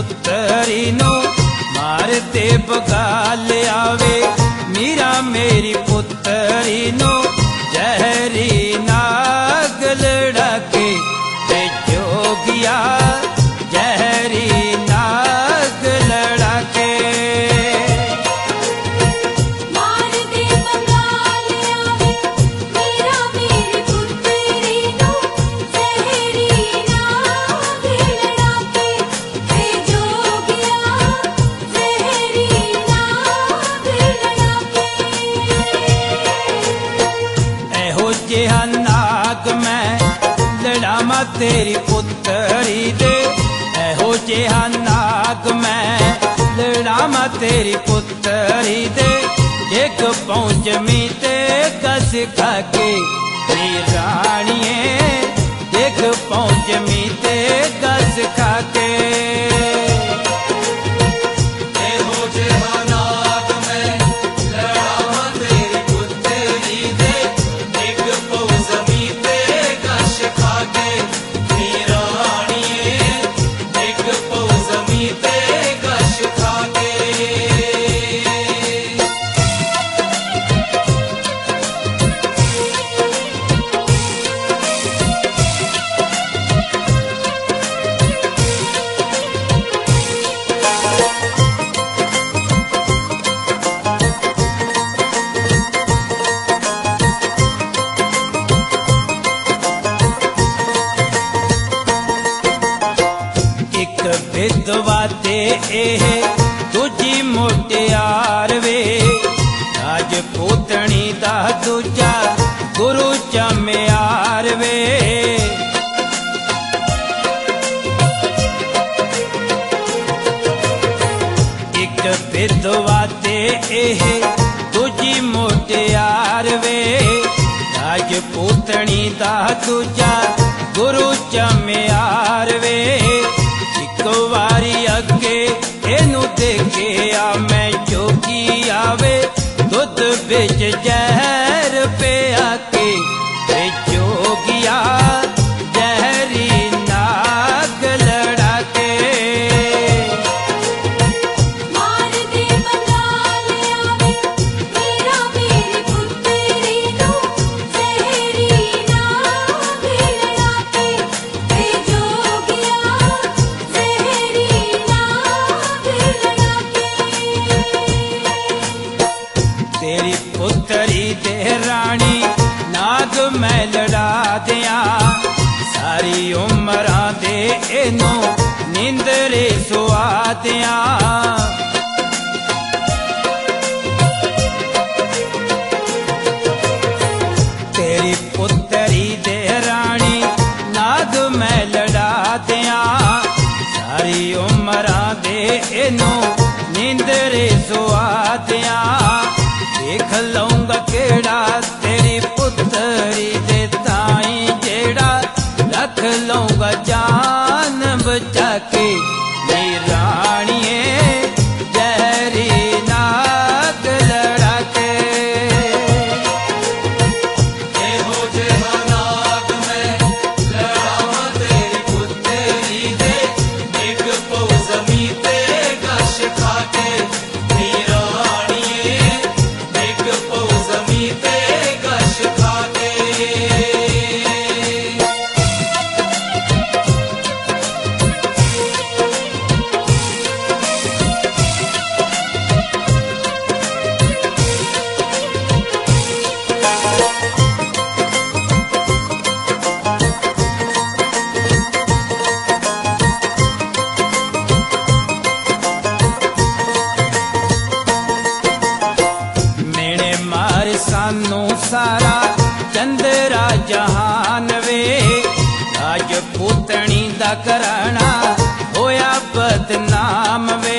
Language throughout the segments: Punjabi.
पुत्री नो मारते बगाल आवे। मीरा मेरी पुत्री नो जहरी नाग लड़ा के ते जोगिया जहरी नाग लड़ा के। मारते बगाल आवे मीरा मेरी पुत्री नो जहरी नाग लड़ा के ते जोगिया जहरी नाग लड़ा के। एहो जिहा नाग मैं लड़ावा तेरी पुत्री दे। एहो जिहा नाग मैं लड़ावा तेरी पुत्री दे। एक पहुंच मी ते कस खाके नी राणिए। एक पहुंच मी ते कस खाके। विधवा ते एह दूजी मुटियार वे। राजपूतनी दा दूजा गुरु चमियार वे। एक विधवा ते एह दूजी मुटियार वे। राजपूतनी दा दूजा गुरु चमियार वे। एक वारी अगे एनू देखिया मैं जोगी आवे। दुध बिच जहर पिया के ते जोगिया जहरी नाग लड़ा के। मारते बगाल आवे मीरा मेरी पुत्री नो जहरी नाग लड़ा के ते जोगिया जहरी नाग लड़ा के। तेरी पुत्री दे रानी नाग मैं लड़ा दिया। सारी उम्र दे एनू नींदरे सुआ दिया। तेरी पुत्री दे रानी नाग मैं लड़ा दिया। सारी उम्र दे एनू नींदरे सुआ दिया। देख लूंगा केड़ा तेरी पुत्री दे ताई जेड़ा रख लूंगा जान बचा के नी राणिए जहरी नाग लड़ा के। सानू सारा चंद्रा जहान वे। राजपूतनी दा कराना होया बदनाम वे।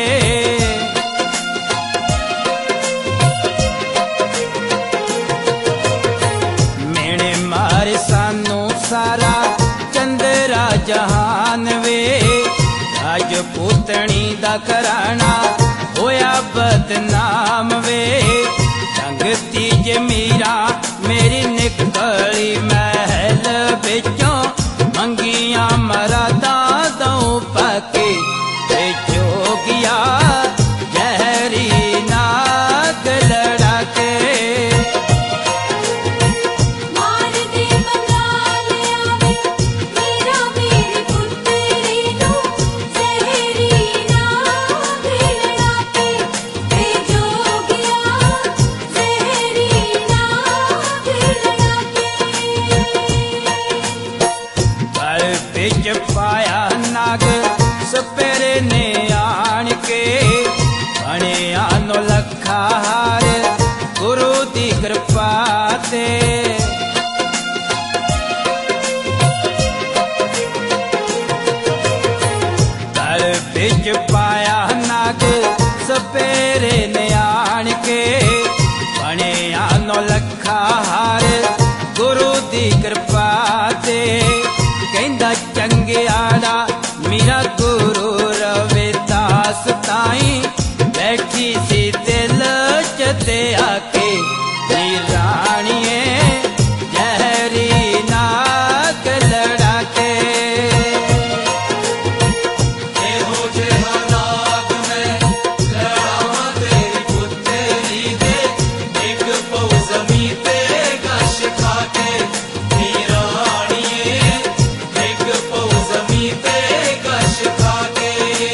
मेने मारे सानू सारा चंद्रा जहान वे। राजपूतनी दा कराना होया बदनाम वे। संगती जे मीरा मेरी निकली महल बिचों मंगिया मरादा दऊं पाके ते जो ਵਿੱਚ ਪਾਇਆ ਨਗ ਸਪੇਰੇ ਨੇ ਆਣ ਕੇ ਬਣਿਆ ਨੌਲੱਖਾ ਹਾਰ ਗੁਰੂ ਦੀ ਕਿਰਪਾ ਤੇ ਕਹਿੰਦਾ ਚੰਗਿਆੜਾ ਮੇਰਾ ਗੁਰੂ ਰਵਿਦਾਸ ਤਾਈ ਬੈਠੀ ਸੀ ਦਿਲ ਚ ਤੇ ਆਕੇ ਨੀ ਰਾਣੀਏ ਜ਼ਹਿਰੀ ਨਾਗ ਲੜਾ ਕੇ ਇਹੋ ਜਿਹਾ ਨਾਗ ਮੈਂ ਲੜਾਵਾਂ ਤੇਰੀ ਪੁੱਤਰੀ ਦੇ ਇੱਕ ਪਉ ਜ਼ਮੀਨ ਤੇ ਗਸ਼ ਖਾ ਕੇ ਨੀ ਰਾਣੀਏ ਇੱਕ ਪਉ ਜ਼ਮੀਨ ਤੇ ਗਸ਼ ਖਾ ਕੇ।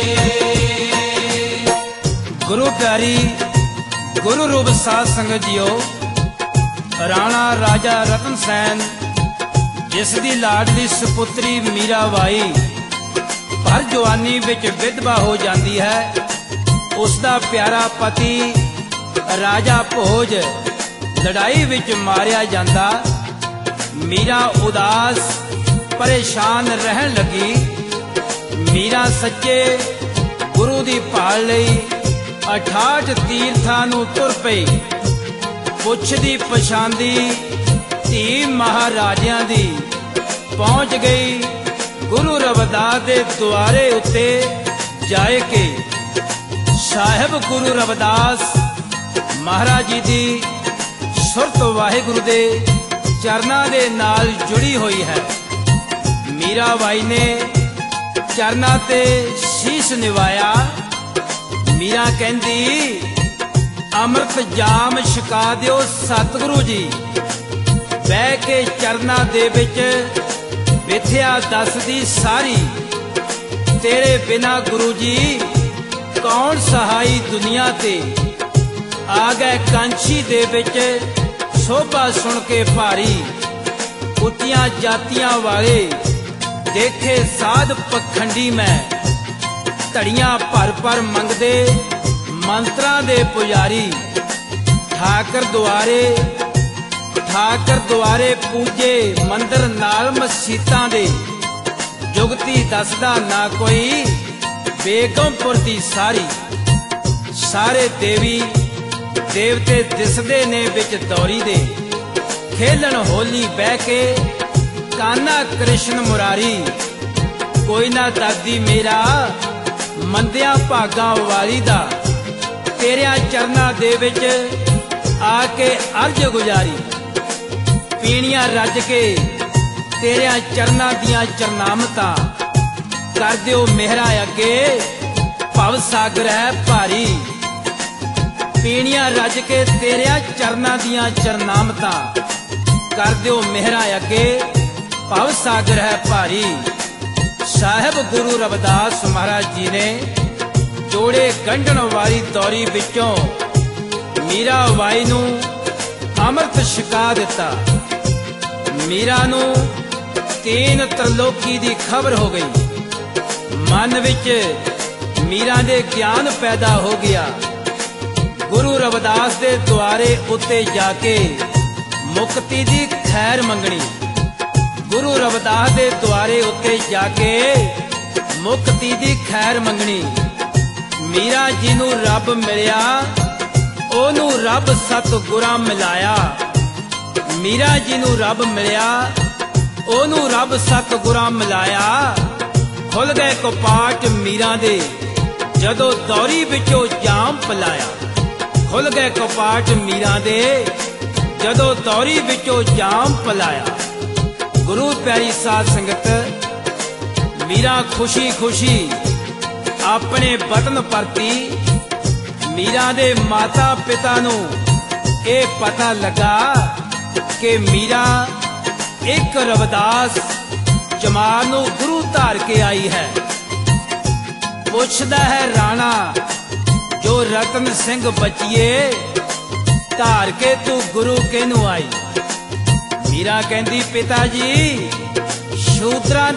ਗੁਰੂ ਪਿਆਰੀ ਗੁਰੂ ਰੂਪ ਸਾਧ ਸੰਗਤ ਜੀਓ, ਰਾਣਾ ਰਾਜਾ ਰਤਨ ਸੈਨ ਜਿਸ ਦੀ ਲਾਡਲੀ ਸੁਪੁੱਤਰੀ ਮੀਰਾਬਾਈ ਭਰ ਜਵਾਨੀ ਵਿੱਚ ਵਿਧਵਾ ਹੋ ਜਾਂਦੀ ਹੈ, ਉਸ ਦਾ ਪਿਆਰਾ ਪਤੀ ਰਾਜਾ ਭੋਜ ਲੜਾਈ ਵਿੱਚ ਮਾਰਿਆ ਜਾਂਦਾ। ਮੀਰਾ ਉਦਾਸ ਪਰੇਸ਼ਾਨ ਰਹਿਣ ਲੱਗੀ। ਮੀਰਾ ਸੱਚੇ ਗੁਰੂ ਦੀ ਭਾਲ ਲਈ 68 ਤੀਰਥਾਂ ਨੂੰ ਤੁਰ ਪਈ। ਪੁੱਛਦੀ ਪਛਾਂਦੀ ਧੀ ਮਹਾਰਾਜਿਆਂ ਦੀ ਪਹੁੰਚ ਗਈ ਗੁਰੂ ਰਵਿਦਾਸ ਦੇ ਦੁਆਰੇ ਉੱਤੇ ਜਾਏ ਕੇ। ਸਾਹਿਬ ਗੁਰੂ ਰਵਿਦਾਸ ਮਹਾਰਾਜ ਜੀ ਦੀ ਸੁਰਤ ਵਾਹਿਗੁਰੂ ਦੇ ਚਰਨਾਂ ਦੇ ਨਾਲ ਜੁੜੀ ਹੋਈ ਹੈ। ਮੀਰਾਬਾਈ ਨੇ ਚਰਨਾਂ ਤੇ ਸ਼ੀਸ਼ ਨਿਵਾਇਆ। ਮੀਰਾ ਕਹਿੰਦੀ ਅੰਮ੍ਰਿਤ ਜਾਮ ਛਕਾ ਦਿਓ ਸਤਿਗੁਰੂ ਜੀ। ਬਹਿ ਕੇ ਚਰਨਾਂ ਦੇ ਵਿੱਚ ਵਿਥਿਆ ਦੱਸਦੀ ਸਾਰੀ, ਤੇਰੇ ਬਿਨਾ ਗੁਰੂ ਜੀ ਕੌਣ ਸਹਾਈ ਦੁਨੀਆ ਤੇ। ਆ ਗਏ ਕਾਂਛੀ ਦੇ ਵਿੱਚ ਸੋਭਾ ਸੁਣ ਕੇ ਭਾਰੀ, ਉੱਚੀਆਂ ਜਾਤੀਆਂ ਵਾਲੇ ਦੇਖੇ ਸਾਧ ਪਖੰਡੀ ਮੈਂ। ਧੜੀਆਂ ਭਰ ਭਰ ਮੰਗਦੇ ਮੰਤਰਾਂ ਦੇ ਪੁਜਾਰੀ, ਠਾਕਰ ਦੁਆਰੇ ਪੂਜੇ ਮੰਦਰ ਨਾਲ ਮਸੀਤਾਂ ਦੇ। ਜੁਗਤੀ ਦੱਸਦਾ ਨਾ ਕੋਈ ਬੇਗਮਪੁਰ ਦੀ ਸਾਰੀ। ਸਾਰੇ ਦੇਵੀ ਦੇਵਤੇ ਦਿਸਦੇ ਨੇ ਵਿੱਚ ਦੌਰੀ ਦੇ, ਖੇਲਣ ਹੋਲੀ ਬਹਿ ਕੇ ਕਾਨਾ ਕ੍ਰਿਸ਼ਨ ਮੁਰਾਰੀ। ਕੋਈ ਨਾ ਦਾਦੀ ਮੇਰਾ ਮੰਦਿਆਂ ਭਾਗਾਂ ਵਾਲੀ ਦਾ, ਤੇਰਿਆਂ ਚਰਨਾਂ ਦੇ ਵਿੱਚ ਆ ਕੇ ਅਰਜ ਗੁਜ਼ਾਰੀ। ਪੀਣੀਆਂ ਰੱਜ ਕੇ ਤੇਰਿਆਂ ਚਰਨਾਂ ਦੀਆਂ ਚਰਨਾਮਤਾਂ, ਕਰ ਦਿਓ ਮਿਹਰਾਂ ਅੱਗੇ ਭਵ ਸਾਗਰ ਹੈ ਭਾਰੀ। ਪੀਣੀਆਂ ਰੱਜ ਕੇ ਤੇਰਿਆਂ ਚਰਨਾਂ ਦੀਆਂ ਚਰਨਾਮਤਾਂ, ਕਰ ਦਿਓ ਮਿਹਰਾਂ ਅੱਗੇ ਭਵ ਸਾਗਰ ਹੈ ਭਾਰੀ। ਸਾਹਿਬ ਗੁਰੂ ਰਵਿਦਾਸ ਮਹਾਰਾਜ ਜੀ ਨੇ ਜੋੜੇ ਗੰਢਣ ਵਾਲੀ ਦੌਰੀ ਵਿੱਚੋਂ ਮੀਰਾਬਾਈ ਨੂੰ ਅੰਮ੍ਰਿਤ ਛਕਾ ਦਿੱਤਾ। ਮੀਰਾ ਨੂੰ ਤੀਨ ਤਰਲੋਕੀ ਦੀ ਖਬਰ ਹੋ ਗਈ। ਮਨ ਵਿੱਚ ਮੀਰਾ ਦੇ ਗਿਆਨ ਪੈਦਾ ਹੋ ਗਿਆ। ਗੁਰੂ ਰਵਿਦਾਸ ਦੇ ਦੁਆਰੇ ਉੱਤੇ ਜਾ ਕੇ ਮੁਕਤੀ ਦੀ ਖੈਰ ਮੰਗਣੀ। ਗੁਰੂ ਰਵਿਦਾਸ ਦੇ ਦੁਆਰੇ ਉੱਤੇ ਜਾ ਕੇ ਮੁਕਤੀ ਦੀ ਖੈਰ ਮੰਗਣੀ। ਮੀਰਾ ਜੀ ਨੂੰ ਰੱਬ ਮਿਲਿਆ, ਉਹਨੂੰ ਰੱਬ ਸਤਿਗੁਰਾਂ ਮਿਲਾਇਆ। ਮੀਰਾ ਜੀ ਨੂੰ ਰੱਬ ਮਿਲਿਆ, ਉਹਨੂੰ ਰੱਬ ਸਤਿਗੁਰਾਂ ਮਿਲਾਇਆ। ਖੁੱਲ ਗਏ ਕਪਾਟ ਮੀਰਾ ਦੇ ਜਦੋਂ ਦੌਰੀ ਵਿੱਚੋਂ ਜਾਮ ਪਲਾਇਆ। ਖੁੱਲ ਗਏ ਕਪਾਟ ਮੀਰਾ ਦੇ ਜਦੋਂ ਦੌਰੀ ਵਿੱਚੋਂ ਜਾਮ ਪਲਾਇਆ। ਗੁਰੂ ਪਿਆਰੀ ਸਾਧ ਸੰਗਤ, ਮੀਰਾ ਖੁਸ਼ੀ ਖੁਸ਼ੀ ਆਪਣੇ ਵਤਨ ਪਰਤੀ। ਮੀਰਾ ਦੇ ਮਾਤਾ ਪਿਤਾ ਨੂੰ ਇਹ ਪਤਾ ਲੱਗਾ ਕਿ ਮੀਰਾ ਇੱਕ ਰਵਿਦਾਸ ਜਮਾਲ ਨੂੰ ਗੁਰੂ ਧਾਰ ਕੇ ਆਈ ਹੈ। ਪੁੱਛਦਾ ਹੈ ਰਾਣਾ ਜੋ ਰਤਨ ਸਿੰਘ ਬਚੀਏ, ਧਾਰ ਕੇ ਤੂੰ ਗੁਰੂ ਕਿਹਨੂੰ ਆਈ। ਮੀਰਾ ਕਹਿੰਦੀ ਪਿਤਾ ਜੀ ਸ਼ੂਦਰਾਂ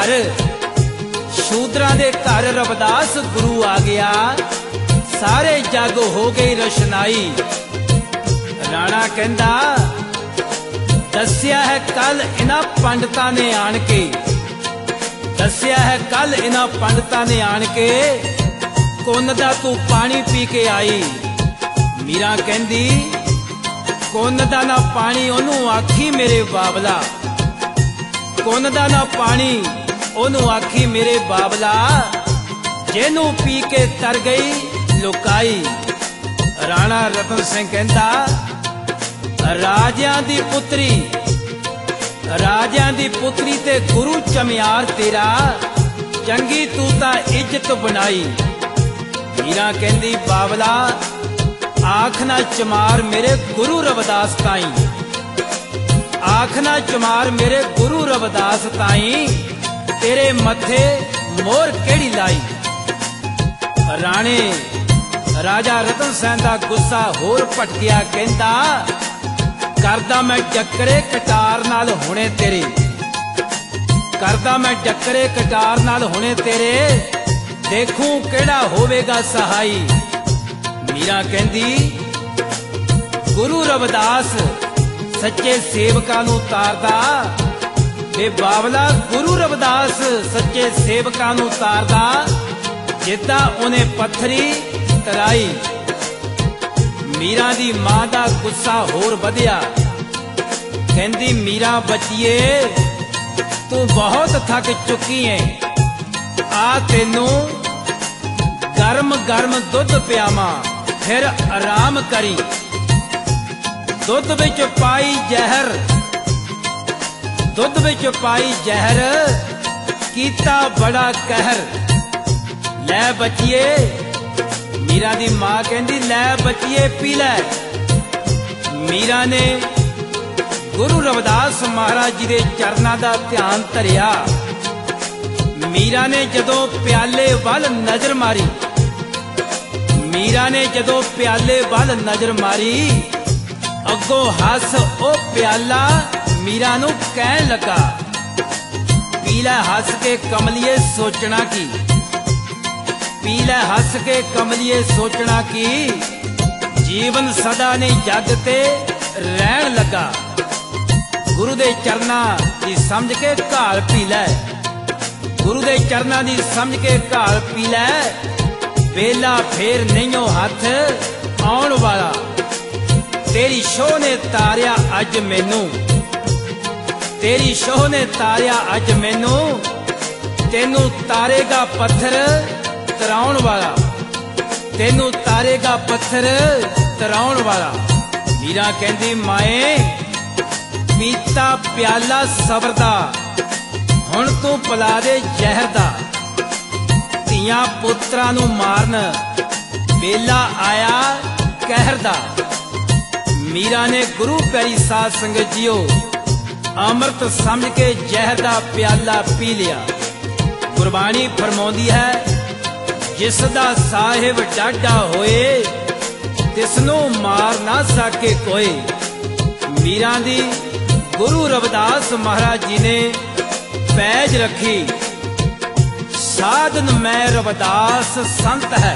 ਦੇ ਘਰ ਰਵਿਦਾਸ ਗੁਰੂ ਆ ਗਿਆ, ਸਾਰੇ ਜੱਗ ਹੋ ਗਈ ਰਸ਼ਨਾਈ। ਰਾਣਾ ਕਹਿੰਦਾ ਦੱਸਿਆ ਹੈ ਕੱਲ ਇਹਨਾਂ ਪੰਡਤਾਂ ਨੇ ਆਣ ਕੇ, ਦੱਸਿਆ ਹੈ ਕੱਲ ਇਹਨਾਂ ਪੰਡਤਾਂ ਨੇ ਆਣ ਕੇ, ਕੁੰਨ ਦਾ ਤੂੰ ਪਾਣੀ ਪੀ ਕੇ ਆਈ। ਮੀਰਾ ਕਹਿੰਦੀ ਕੁੰਨ ਦਾ ਨਾ ਪਾਣੀ ਉਹਨੂੰ ਆਖੀ ਮੇਰੇ ਬਾਬਲਾ, ਕੁੰਨ ਦਾ ਨਾ ਪਾਣੀ ਉਹਨੂੰ ਆਖੀ ਮੇਰੇ ਬਾਬਲਾ, ਜਿਹਨੂੰ ਪੀ ਕੇ ਤਰ ਗਈ ਲੁਕਾਈ। ਰਾਣਾ ਰਤਨ ਸਿੰਘ ਕਹਿੰਦਾ ਰਾਜਿਆਂ ਦੀ ਪੁੱਤਰੀ, ਰਾਜਿਆਂ ਦੀ ਪੁੱਤਰੀ ਤੇ ਗੁਰੂ ਚਮਿਆਰ ਤੇਰਾ, ਚੰਗੀ ਤੂੰ ਤਾਂ ਇੱਜ਼ਤ ਬਣਾਈ। ਮੀਰਾ ਕਹਿੰਦੀ ਬਾਬਲਾ ਆਖ ਨਾ ਚਮਾਰ ਮੇਰੇ ਗੁਰੂ ਰਵਿਦਾਸ ਤਾਈ, ਆਖ ਨਾ ਚਮਾਰ ਮੇਰੇ ਗੁਰੂ ਰਵਿਦਾਸ ਤਾਈ, ਤੇਰੇ ਮੱਥੇ ਮੋਹਰ ਕਿਹੜੀ ਲਾਈ। ਰਾਣੇ ਰਾਜਾ ਰਤਨ ਸਿੰਘ ਦਾ ਗੁੱਸਾ ਹੋਰ ਭਟਕਿਆ, ਕਹਿੰਦਾ ਕਰਦਾ ਮੈਂ ਚੱਕਰੇ ਕਟਾਰ ਨਾਲ ਹੁਣੇ ਤੇਰੇ, ਕਰਦਾ ਮੈਂ ਚੱਕਰੇ ਕਟਾਰ ਨਾਲ ਹੁਣੇ ਤੇਰੇ, ਦੇਖੂੰ ਕਿਹੜਾ ਹੋਵੇਗਾ ਸਹਾਈ। ਮੀਰਾ ਕਹਿੰਦੀ ਗੁਰੂ ਰਵਿਦਾਸ ਸੱਚੇ ਸੇਵਕਾਂ ਨੂੰ ਤਾਰਦਾ, ਵੇ ਬਾਬਲਾ ਗੁਰੂ ਰਵਿਦਾਸ ਸੱਚੇ ਸੇਵਕਾਂ ਨੂੰ ਤਾਰਦਾ, ਜਿੱਦਾਂ ਉਹਨੇ ਪੱਥਰੀ ਤਰਾਈ। ਮੀਰਾ ਦੀ ਮਾਂ ਦਾ ਗੁੱਸਾ ਹੋਰ ਵਧਿਆ, ਕਹਿੰਦੀ ਮੀਰਾ ਬੱਚੀਏ ਤੂੰ ਬਹੁਤ ਥੱਕ ਚੁੱਕੀ ਏ, ਆ ਤੈਨੂੰ ਗਰਮ ਗਰਮ ਦੁੱਧ ਪਿਆਵਾਂ ਫਿਰ ਆਰਾਮ ਕਰੀ। ਦੁੱਧ ਵਿੱਚ ਪਾਈ ਜ਼ਹਿਰ, ਦੁੱਧ ਵਿੱਚ ਪਾਈ ਜ਼ਹਿਰ, ਕੀਤਾ ਬੜਾ ਕਹਿਰ। ਲੈ ਬੱਚੀਏ, ਮੀਰਾ ਦੀ ਮਾਂ ਕਹਿੰਦੀ ਲੈ ਬੱਚੀਏ ਪੀ ਲੈ। ਮੀਰਾ ਨੇ ਗੁਰੂ ਰਵਿਦਾਸ ਮਹਾਰਾਜ ਜੀ ਦੇ ਚਰਨਾਂ ਦਾ ਧਿਆਨ ਧਰਿਆ। ਮੀਰਾ ਨੇ ਜਦੋਂ ਪਿਆਲੇ ਵੱਲ ਨਜ਼ਰ ਮਾਰੀ, ਮੀਰਾ ਨੇ ਜਦੋਂ ਪਿਆਲੇ ਵੱਲ ਨਜ਼ਰ ਮਾਰੀ, ਅੱਗੋਂ ਹੱਸ ਉਹ ਪਿਆਲਾ ਮੀਰਾ ਨੂੰ ਕਹਿਣ ਲੱਗਾ ਪੀ ਲੈ ਹੱਸ ਕੇ ਕਮਲੀਏ ਸੋਚਣਾ ਕੀ, ਪੀ ਲੈ ਹੱਸ ਕੇ ਕਮਲੀਏ ਸੋਚਣਾ ਕੀ, ਜੀਵਨ ਸਦਾ ਨਹੀਂ ਜੱਗ ਤੇ ਰਹਿਣ ਲੱਗਾ। ਗੁਰੂ ਦੇ ਚਰਨਾਂ ਦੀ ਸਮਝ ਕੇ ਘਾਲ ਪੀ ਲੈ, ਗੁਰੂ ਦੇ ਚਰਨਾਂ ਦੀ ਸਮਝ ਕੇ ਘਾਲ ਪੀ ਲੈ, ਵੇਲਾ ਫੇਰ ਨਹੀਂਓ ਹੱਥ ਆਉਣ ਵਾਲਾ। ਤੇਰੀ ਸ਼ੋਹ ਨੇ ਤਾਰਿਆ ਅੱਜ ਮੈਨੂੰ, ਤੇਰੀ ਸ਼ੋਹ ਨੇ ਤਾਰਿਆ ਅੱਜ ਮੈਨੂੰ, ਤੈਨੂੰ ਤਾਰੇਗਾ ਪੱਥਰ ਤਰਾਉਣ ਵਾਲਾ, ਤੈਨੂੰ ਤਾਰੇਗਾ ਪੱਥਰ ਤਰਾਉਣ ਵਾਲਾ। ਮੀਰਾ ਕਹਿੰਦੀ ਮਾਏ ਪੀਤਾ ਪਿਆਲਾ ਸਬਰ ਦਾ, ਹੁਣ ਤੂੰ ਪਿਲਾ ਦੇ ਜ਼ਹਿਰ ਦਾ। ਧੀਆਂ ਪੁੱਤਰਾਂ ਨੂੰ ਮਾਰਨ ਵੇਲਾ ਆਇਆ ਕਹਿਰ ਦਾ। ਮੀਰਾ ਨੇ ਗੁਰੂ ਪਿਆਰੀ ਸਾਧ ਸੰਗਤ ਜੀਓ ਅੰਮ੍ਰਿਤ ਸਮਝ ਕੇ ਜ਼ਹਿਰ ਦਾ ਪਿਆਲਾ ਪੀ ਲਿਆ। ਗੁਰਬਾਣੀ ਫਰਮਾਉਂਦੀ ਹੈ ਜਿਸ ਦਾ ਸਾਹਿਬ ਡਾਢਾ ਹੋਏ, ਤਿਸ ਨੂੰ ਮਾਰ ਨਾ ਸਕੇ ਕੋਏ। ਮੀਰਾ ਦੀ ਗੁਰੂ ਰਵਿਦਾਸ ਮਹਾਰਾਜ ਜੀ ਨੇ ਪੈਜ ਰੱਖੀ, ਸਾਧਨ ਮੈਂ रविदास संत है,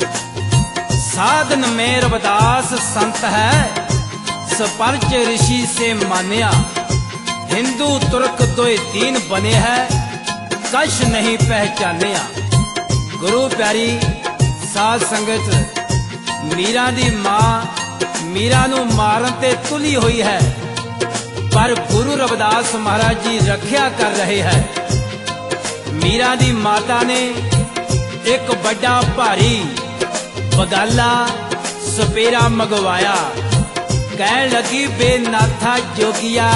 साधन में रविदास संत है, स्पर्श ऋषि से मान्या, हिंदू तुर्क दोए दीन बने है, कश नहीं पहचानिया। गुरु प्यारी साध संगत मीरा दी मां मीरा नू मारन ते तुली हुई है, पर गुरु रविदास महाराज जी रखिया कर रहे हैं। मीरा दी माता ने एक बड़ा भारी बगाला सपेरा मंगवाया, कहन लगी बेनाथा जोगिया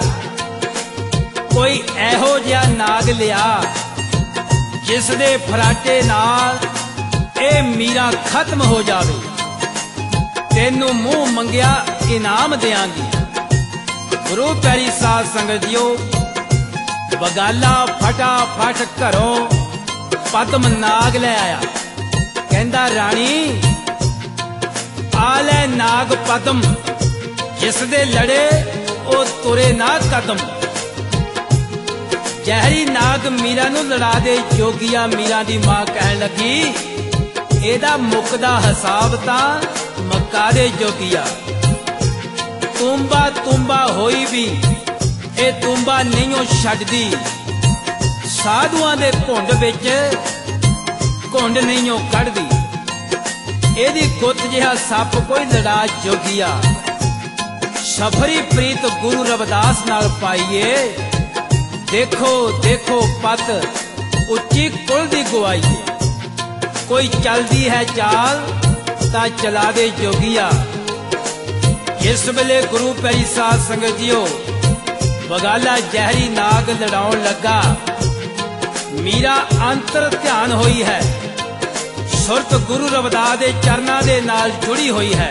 कोई एहो जिहा नाग लिया, जिस दे फराटे नाल ए मीरा खत्म हो जावे, तेनू मुंह मंगिया इनाम देंगी। गुरु प्यारी साध संगत जीओ बगाला फटाफट घरों पद्म नाग ले आया, कहंदा रानी आ ले नाग पद्म, जिस दे लड़े ओ तुरे ना कदम। जहरी नाग मीरा नू लड़ा दे जोगिया। मीरा दी मां कहन लगी एदा मुकदा हिसाब तां मक्का दे जोगिया। तुम्बा तुम्बा होई भी ए तुम्बा नहीं छड्डदी, ਸਾਧੂਆਂ ਦੇ ਘੁੰਡ ਵਿੱਚ ਘੁੰਡ ਨਹੀਂ ਉਹ ਕੱਢਦੀ। ਇਹਦੀ ਗੁੱਤ ਜਿਹਾ ਸੱਪ ਕੋਈ ਲੜਾ ਜੋਗੀਆ। ਸਫਰੀ ਪ੍ਰੀਤ ਗੁਰੂ ਰਵਿਦਾਸ ਨਾਲ ਪਾਈਏ। ਦੇਖੋ ਦੇਖੋ ਪਤ ਉੱਚੀ ਕੁਲ ਦੀ ਗਵਾਈਏ। ਕੋਈ ਚਲਦੀ ਹੈ ਚਾਲ ਤਾਂ ਚਲਾ ਦੇ ਜੋਗੀਆ। ਜਿਸ ਵੇਲੇ ਗੁਰੂ ਪਿਆਰੀ ਸਾਧ ਸੰਗਤ ਜੀਓ ਬਗਾਲਾ ਜ਼ਹਿਰੀ ਨਾਗ ਲੜਾਉਣ ਲੱਗਾ, ਮੀਰਾ ਅੰਤਰ ਧਿਆਨ ਹੋਈ ਹੈ। ਸੁਰਤ ਗੁਰੂ ਰਵਿਦਾਸ ਦੇ ਚਰਨਾਂ ਦੇ ਨਾਲ ਜੁੜੀ ਹੋਈ ਹੈ।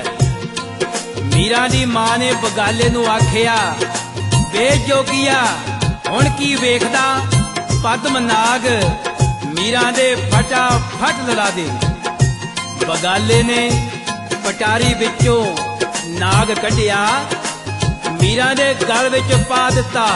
ਮੀਰਾ ਦੀ ਮਾਂ ਨੇ ਬਗਾਲੇ ਨੂੰ ਆਖਿਆ, ਵੇ ਜੋਗੀਆ ਹੁਣ ਕੀ ਵੇਖਦਾ, ਪਦਮ ਨਾਗ ਮੀਰਾ ਦੇ ਫਟਾਫਟ ਲੜਾ ਦੇ। ਬਗਾਲੇ ਨੇ ਪਟਾਰੀ ਵਿੱਚੋਂ ਨਾਗ ਕੱਢਿਆ, ਮੀਰਾ ਦੇ ਗਲ ਵਿੱਚ ਪਾ ਦਿੱਤਾ।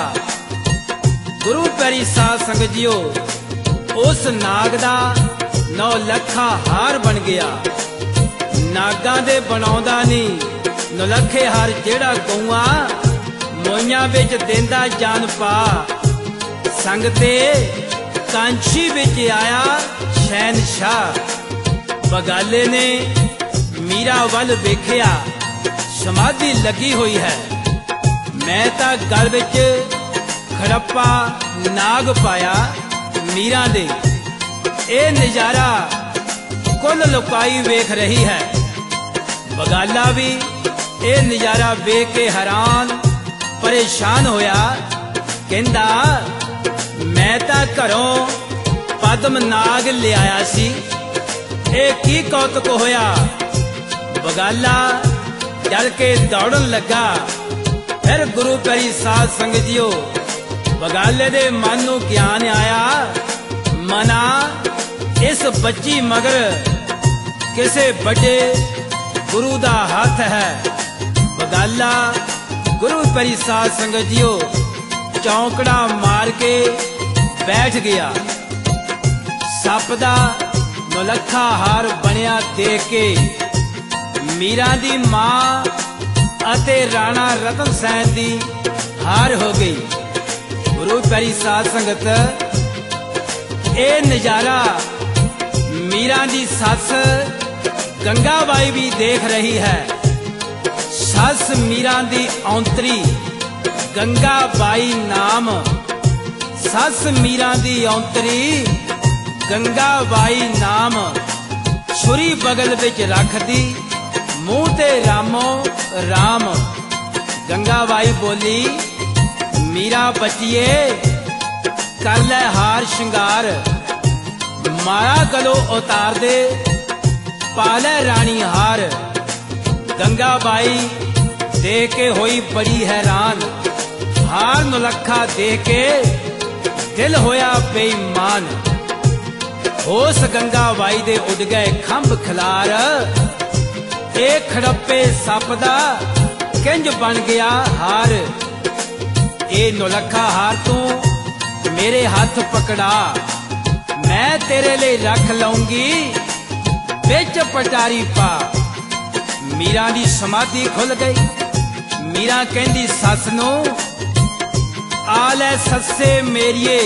ਗੁਰੂ ਪਿਆਰੀ ਸਾਧ ਸੰਗਤ ਜੀਓ ਉਸ ਨਾਗ ਦਾ 9 ਲੱਖਾ ਹਾਰ ਬਣ ਗਿਆ। ਨਾਗਾਂ ਦੇ ਬਣਾਉਂਦਾ ਨਹੀਂ ਨੌਲੱਖੇ ਹਾਰ, ਜਿਹੜਾ ਗਊਆਂ ਮੋਈਆਂ ਵਿੱਚ ਦਿੰਦਾ ਜਾਨ ਪਾ। ਸੰਗ ਤੇ ਕਾਂਛੀ ਵਿੱਚ ਆਇਆ ਸ਼ਹਿਨਸ਼ਾਹ। ਬਗਾਲੇ ਨੇ ਮੀਰਾ ਵੱਲ ਵੇਖਿਆ, ਸਮਾਧੀ ਲੱਗੀ ਹੋਈ ਹੈ। ਮੈਂ ਤਾਂ ਗਲ ਵਿੱਚ ਖੜੱਪਾ ਨਾਗ ਪਾਇਆ ਮੀਰਾ ਦੇ। ਇਹ ਨਜ਼ਾਰਾ ਕੁੱਲ ਲੋਕਾਈ ਵੇਖ ਰਹੀ ਹੈ। ਬਗਾਲਾ ਵੀ ਇਹ ਨਜ਼ਾਰਾ ਵੇਖ ਕੇ ਹੈਰਾਨ ਪਰੇਸ਼ਾਨ ਹੋਇਆ। ਕਹਿੰਦਾ ਮੈਂ ਤਾਂ ਘਰੋਂ ਪਦਮ ਨਾਗ ਲਿਆਇਆ ਸੀ, ਇਹ ਕੀ ਕੌਤਕ ਹੋਇਆ। ਬਗਾਲਾ ਚੱਲ ਕੇ ਦੌੜਨ ਲੱਗਾ। ਫਿਰ ਗੁਰੂ ਪਿਆਰੀ ਸਾਧ ਸੰਗਤ ਜੀਓ ਬਗਾਲੇ ਦੇ ਮਨ ਨੂੰ ਗਿਆਨ ਆਇਆ, ਮਨਾ ਇਸ ਬੱਚੀ ਮਗਰ ਕਿਸੇ ਵੱਡੇ ਗੁਰੂ ਦਾ ਹੱਥ ਹੈ। ਬਗਾਲਾ ਗੁਰੂ ਪਿਆਰੀ ਸਾਧ ਸੰਗਤ ਜੀਓ ਚੌਂਕੜਾ ਮਾਰ ਕੇ ਬੈਠ ਗਿਆ। ਸੱਪ ਦਾ ਨੌਲੱਖਾ ਹਾਰ ਬਣਿਆ ਦੇਖ ਕੇ ਮੀਰਾ ਦੀ ਮਾਂ ਅਤੇ ਰਾਣਾ ਰਤਨ ਸੈਨ ਦੀ ਹਾਰ ਹੋ ਗਈ। ਗੁਰੂ ਪਿਆਰੀ ਸਾਧ ਸੰਗਤ ਇਹ ਨਜ਼ਾਰਾ ਮੀਰਾ ਦੀ ਸੱਸ ਗੰਗਾਬਾਈ ਵੀ ਦੇਖ ਰਹੀ ਹੈ। ਸੱਸ ਮੀਰਾ ਦੀ ਔਂਤਰੀ ਗੰਗਾਬਾਈ ਨਾਮ, ਸੱਸ ਮੀਰਾ ਦੀ ਔਂਤਰੀ ਗੰਗਾਬਾਈ ਨਾਮ। ਛੁਰੀ ਬਗਲ ਵਿੱਚ ਰੱਖਦੀ, ਮੂੰਹ ਤੇ ਰਾਮੋ ਰਾਮ। ਗੰਗਾਬਾਈ ਬੋਲੀ, ਮੀਰਾ ਬੱਚੀਏ ਕਰ ਲੈ ਹਾਰ ਸ਼ਿੰਗਾਰ, ਮਾਰਾ ਗਲੋਂ ਉਤਾਰ ਦੇ, ਪਾ ਲੈ ਰਾਣੀ ਹਾਰ। ਗੰਗਾਬਾਈ ਦੇਖ ਕੇ ਹੋਈ ਬੜੀ ਹੈਰਾਨ, ਹਾਰ ਨੌਲੱਖਾ ਦੇਖ ਕੇ ਦਿਲ ਹੋਇਆ ਬੇਈਮਾਨ। ਉਸ ਗੰਗਾਬਾਈ ਦੇ ਉੱਡ ਗਏ ਖੰਭ ਖਿਲਾਰ, ਇਹ ਖੜੱਪੇ ਸੱਪ ਦਾ ਕਿੰਜ ਬਣ ਗਿਆ ਹਾਰ। ਇਹ ਨੌਲੱਖਾ ਹਾਰ ਤੂੰ ਮੇਰੇ ਹੱਥ ਪਕੜਾ, ਮੈਂ ਤੇਰੇ ਲਈ ਰੱਖ ਲਊਂਗੀ ਵਿੱਚ ਪਟਾਰੀ ਪਾ। ਮੀਰਾ ਦੀ ਸਮਾਧੀ ਖੁੱਲ ਗਈ। ਮੀਰਾ ਕਹਿੰਦੀ ਸੱਸ ਨੂੰ, ਆ ਲੈ ਸੱਸੇ ਮੇਰੀਏ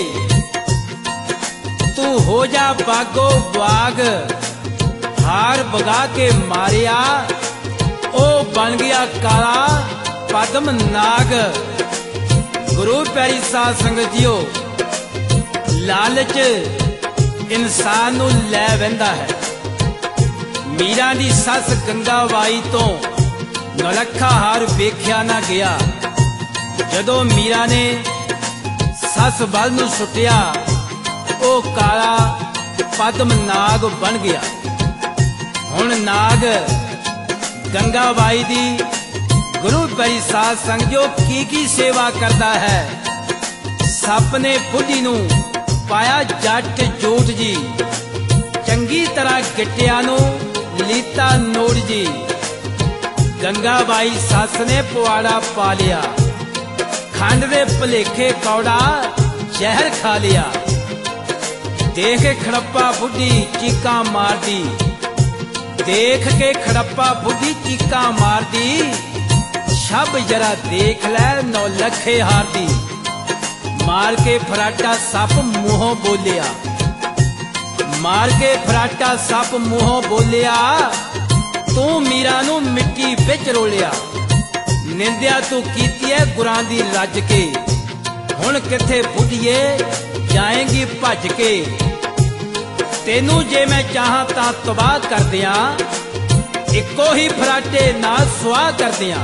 ਤੂੰ ਹੋ ਜਾ ਬਾਗੋ ਬਾਗ। ਹਾਰ ਬਗਾ ਕੇ ਮਾਰਿਆ, ਉਹ ਬਣ ਗਿਆ ਕਾਲਾ ਪਦਮ ਨਾਗ। ਗੁਰੂ ਪਿਆਰੀ ਸਾਧ ਸੰਗਤ ਜੀਓ ਲਾਲਚ ਇਨਸਾਨ ਨੂੰ ਲੈ ਵਹਿੰਦਾ ਹੈ। ਮੀਰਾ ਦੀ ਸੱਸ ਗੰਗਾਬਾਈ ਤੋਂ ਨੌਲੱਖਾ ਹਾਰ ਵੇਖਿਆ ਨਾ ਗਿਆ। ਜਦੋਂ ਮੀਰਾ ਨੇ ਸੱਸ ਵੱਲ ਨੂੰ ਸੁੱਟਿਆ, ਉਹ ਕਾਲਾ ਪਦਮ ਨਾਗ ਬਣ ਗਿਆ। ਹੁਣ ਨਾਗ ਗੰਗਾਬਾਈ ਦੀ ਗੁਰੂ ਪਿਆਰੀ ਸਾਧ ਸੰਗਤ ਜੋ ਕੀ ਸੇਵਾ ਕਰਦਾ ਹੈ। ਸੱਪ ਨੇ ਬੁੱਢੀ ਨੂੰ ਪਾਇਆ ਜੱਟ ਜੋਟ ਜੀ, ਚੰਗੀ ਤਰ੍ਹਾਂ ਗਿੱਟਿਆਂ ਨੂੰ ਲੀਤਾ ਨੋੜ ਜੀ। ਗੰਗਾਬਾਈ ਸੱਸ ਨੇ ਪਵਾੜਾ ਪਾ ਲਿਆ, ਖੰਡ ਦੇ ਭਲੇਖੇ ਕੌੜਾ ਜ਼ਹਿਰ ਖਾ ਲਿਆ। ਦੇਖ ਕੇ ਖੜੱਪਾ ਬੁੱਢੀ ਚੀਕਾਂ ਮਾਰਦੀ, ਦੇਖ ਕੇ ਖੜੱਪਾ ਬੁੱਢੀ ਚੀਕਾਂ ਮਾਰਦੀ। ਛੱਬ ਜਰਾ ਦੇਖ ਲੈ ਨੌਲੱਖੇ ਹਾਰ ਦੀ। ਮਾਰ ਕੇ ਫਰਾਟਾ ਸੱਪ ਮੂੰਹੋਂ ਬੋਲਿਆ, ਮਾਰ ਕੇ ਫਰਾਟਾ ਸੱਪ ਮੂੰਹੋਂ ਬੋਲਿਆ, ਤੂੰ ਮੀਰਾ ਨੂੰ ਮਿੱਟੀ ਵਿੱਚ ਰੋਲਿਆ। ਨਿੰਦਿਆ ਤੂੰ ਕੀਤੀ ਐ ਗੁਰਾਂ ਦੀ ਰੱਜ ਕੇ, ਹੁਣ ਕਿੱਥੇ ਬੁੱਢੀਏ ਜਾਏਂਗੀ ਭੱਜ ਕੇ। ਤੈਨੂੰ ਜੇ ਮੈਂ ਚਾਹਾਂ ਤਾਂ ਤਬਾਹ ਕਰ ਦਿਆਂ, ਇੱਕੋ ਹੀ ਫਰਾਟੇ ਨਾਲ ਸੁਆਹ ਕਰ ਦਿਆਂ।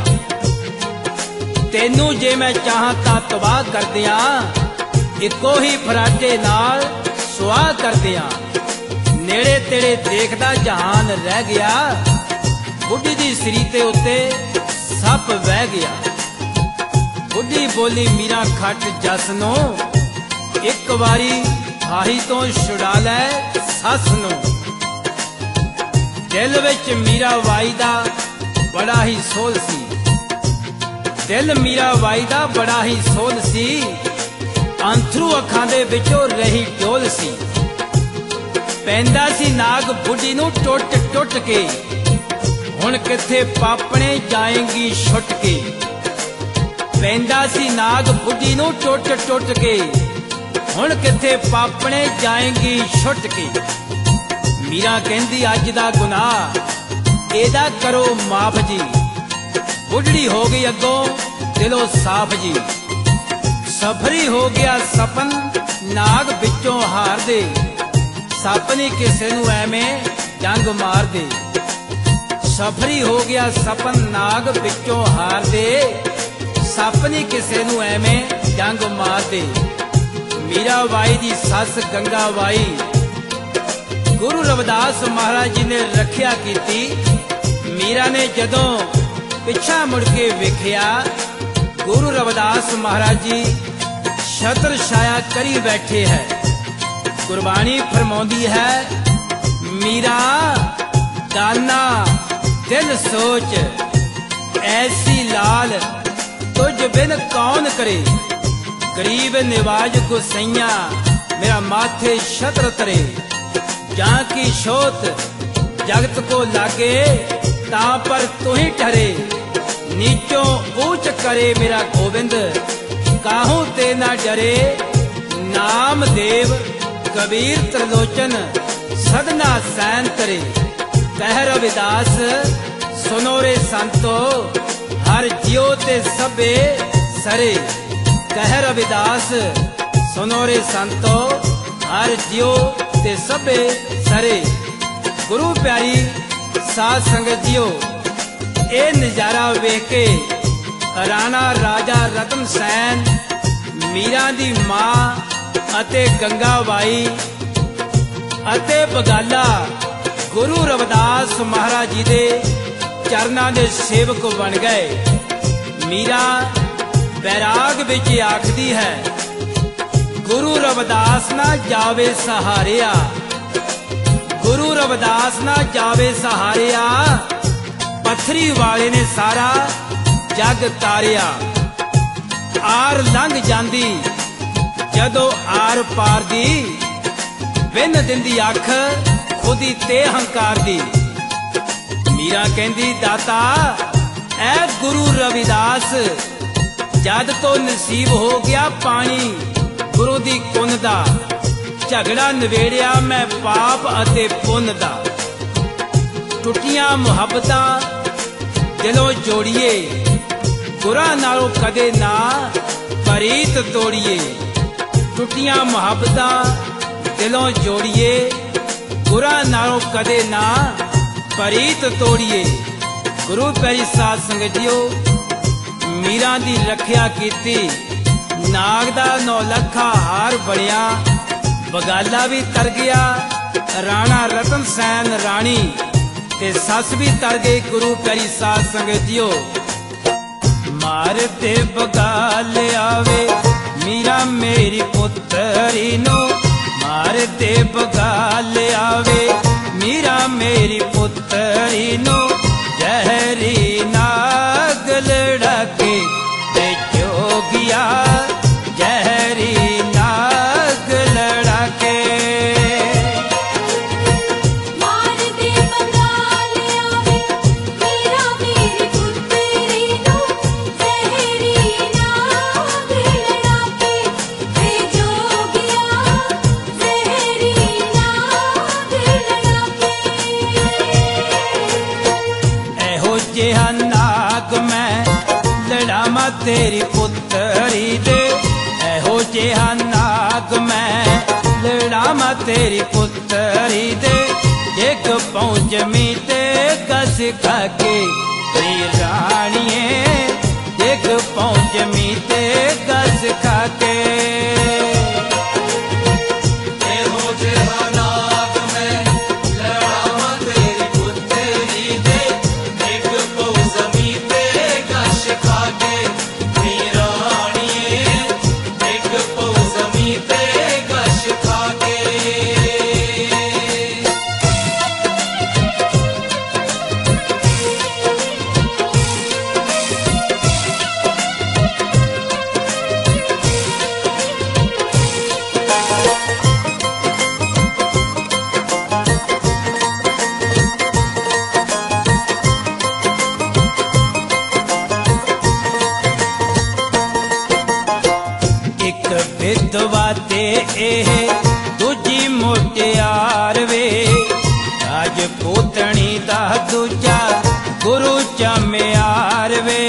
ਤੈਨੂੰ ਜੇ ਮੈਂ ਚਾਹਾਂ ਤਾਂ ਤਬਾਹ ਕਰ ਦਿਆਂ, ਇੱਕੋ ਹੀ ਫਰਾਟੇ ਨਾਲ ਸੁਆਹ ਕਰ ਦਿਆਂ। ਨੇੜੇ ਤੇੜੇ ਦੇਖਦਾ ਜਹਾਨ ਰਹਿ ਗਿਆ, ਬੁੱਢੀ ਦੀ ਸਰੀ ਤੇ ਉੱਤੇ ਸੱਪ ਵਹਿ ਗਿਆ। ਬੁੱਢੀ ਬੋਲੀ ਮੀਰਾ ਖੱਟ ਜੱਸ ਨੂੰ, ਇੱਕ ਵਾਰੀ ਫਾਹੀ ਤੋਂ ਛੁਡਾ ਲੈ ਸੱਸ ਨੂੰ। ਦਿਲ ਵਿੱਚ ਮੀਰਾ ਬਾਈ ਦਾ ਬੜਾ ਹੀ ਸੋਲ ਸੀ, ਦਿਲ ਮੀਰਾ ਬਾਈ ਦਾ ਬੜਾ ਹੀ ਸੋਲ ਸੀ। ਅੰਥਰੂ ਅੱਖਾਂ ਦੇ ਵਿੱਚੋਂ ਰਹੀ ਡੋਲ ਸੀ। ਪੈਂਦਾ ਸੀ ਨਾਗ ਬੁੱਢੀ ਨੂੰ ਟੁੱਟ ਟੁੱਟ ਕੇ, ਹੁਣ ਕਿੱਥੇ ਪਾਪਣੇ ਜਾਏਂਗੀ ਛੁੱਟ ਕੇ। ਪੈਂਦਾ ਸੀ ਨਾਗ ਬੁੱਢੀ ਨੂੰ ਟੁੱਟ ਟੁੱਟ ਕੇ, ਹੁਣ ਕਿੱਥੇ ਪਾਪਣੇ ਜਾਏਂਗੀ ਛੁੱਟ ਕੇ। ਮੀਰਾ ਕਹਿੰਦੀ ਅੱਜ ਦਾ ਗੁਨਾਹ ਇਹਦਾ ਕਰੋ ਮਾਫ ਜੀ, ਬੁੱਢੜੀ ਹੋ ਗਈ ਅੱਗੋਂ ਦਿਲੋਂ ਸਾਫ ਜੀ। ਸਫਰੀ ਹੋ ਗਿਆ ਸਪਨ ਨਾਗ ਵਿੱਚੋਂ ਹਾਰ ਦੇ, ਸੱਪ ਨੀ ਕਿਸੇ ਨੂੰ ਐਵੇਂ ਜੰਗ ਮਾਰ ਦੇ। ਸਫਰੀ ਹੋ ਗਿਆ ਸਪਨ ਨਾਗ ਵਿੱਚੋਂ ਹਾਰ ਦੇ, ਸੱਪ ਨੀ ਕਿਸੇ ਨੂੰ ਐਵੇਂ ਜੰਗ ਮਾਰ ਦੇ। ਮੀਰਾ ਬਾਈ ਦੀ ਸੱਸ ਗੰਗਾ ਬਾਈ ਗੁਰੂ ਰਵਿਦਾਸ ਮਹਾਰਾਜ ਜੀ ਨੇ ਰੱਖਿਆ ਕੀਤੀ। ਮੀਰਾ ਨੇ ਜਦੋਂ ਪਿੱਛਾ ਮੁੜ ਕੇ ਵੇਖਿਆ, ਗੁਰੂ ਰਵਿਦਾਸ ਮਹਾਰਾਜ ਜੀ ਛਤਰ ਛਾਇਆ ਕਰੀ ਬੈਠੇ ਹੈ। ਗੁਰਬਾਣੀ ਫਰਮਾਉਂਦੀ ਹੈ, ਮੀਰਾ ਦਾਨਾ ਦਿਲ ਸੋਚ, ਐਸੀ ਲਾਲ ਤੁਝ ਬਿਨ ਕੌਣ ਕਰੇ। ਗਰੀਬ ਨਿਵਾਜ ਗੁਸਈਆ मेरा माथे छत्र तरे, जहाँ की शोत जगत को लागे ता पर तू ही ठहरे। नीचों ऊंच करे मेरा गोविंद, काहू ते ना डरे। नाम देव कबीर त्रिलोचन सदना सैन करे। कह रविदास सुनो रे संतो, हर जियो ते सबे सरे। कह रविदास सुनो रे संतो, हर जियो ते सबे सरे। गुरु प्यारी साध संगत जियो, ए नजारा वेख के राणा राजा रतन सैन, मीरा दी मां अते गंगा बाई अते बगाला गुरु रविदास महाराज जी दे चरनां दे सेवक बन गए। मीरा बैराग विच आखदी है, गुरु रविदास ना जावे सहारिया, गुरु रविदास ना जावे सहारिया। पत्थरी वाले ने सारा जग तारिया। आर लंघ जांदी जदों आर पार दी, बिन दिंदी अख खुदी ते हंकार दी। मीरा कहंदी दाता ऐ गुरु रविदास, जद तो नसीब हो गया पानी गुरु दी कुन दा। झगड़ा नवेड़िया मैं पाप अते पुन दा। टुटियां मुहब्बतां दिलों जोड़िए, गुरा नालों कदे ना परीत तोड़िए। टुटियां मुहब्बतां दिलों जोड़िए, गुरा नालों कदे ना परीत तोड़िए। गुरु प्यारी साध संगत जियो, मीरा दी रखिया कीती। नाग दा 9 लखा हार बनिया, बगाला भी तर गया। राणा रतन सैन राणी ते सस भी तर गई। गुरु प्यारी साध संगत जियो, मारते बगाल आवे मीरा मेरी पुत्री नो। मारते बगाल आवे मीरा मेरी पुत्री नो। जहरी नाग लड़ा के ते जोगिया, जहरी नाग लड़ा के। मार दे बगाल आवे मीरा मेरी पुत्री नो। जहरी नाग लड़ा के तेरी पुत्री दे एहो जिहा नाग मैं लड़ावा तेरी पुत्री दे एक पहुंच मीते कस खाके नी राणिए एक पहुंच मीते कस खाके एहो जेहा नाग मैं लड़ावा तेरी पुत्री दे एक पौ ज़मीते कश खाके नी राणिए एक पौ ज़मीते कश खाके एक विधवा ते एह दूजी मुटियार वे राजपूतनी दा दूजा गुरु चमियार वे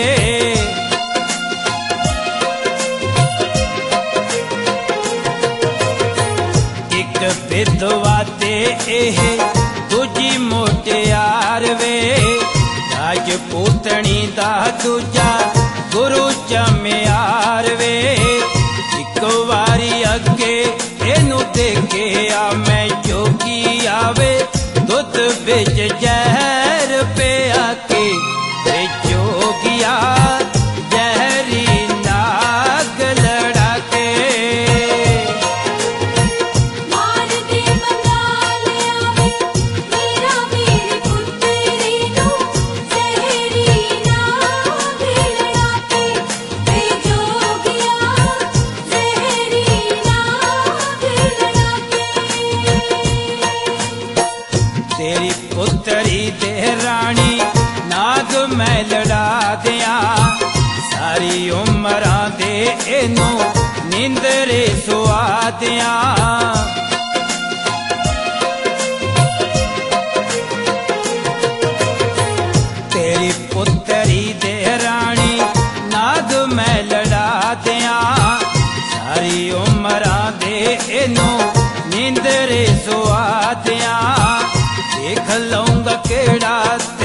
एक विधवा ते एह दूजी मुटियार वे राजपूतनी दा दूजा गुरु चमियार वे एक वारी अगे एनू देखिया मैं जोगी आवे दुध बिच जहर पिया के वे जोगिया जहरी नाग लड़ा के मार दे बंगाल आवे मेरा मेरी पुत्री नू सहरी नाग लड़ाके वे जोगिया सहरी नाग लड़ाके तेरी पुत्री दे रानी नाग मैं लड़ा दिया सारी उम्र दे एनू नींदरे सुआ दिया तेरी पुत्री दे रानी नाग मैं लड़ा दिया सारी उम्र दे एनू नींदरे सुआ दिया देख लूंगा केड़ा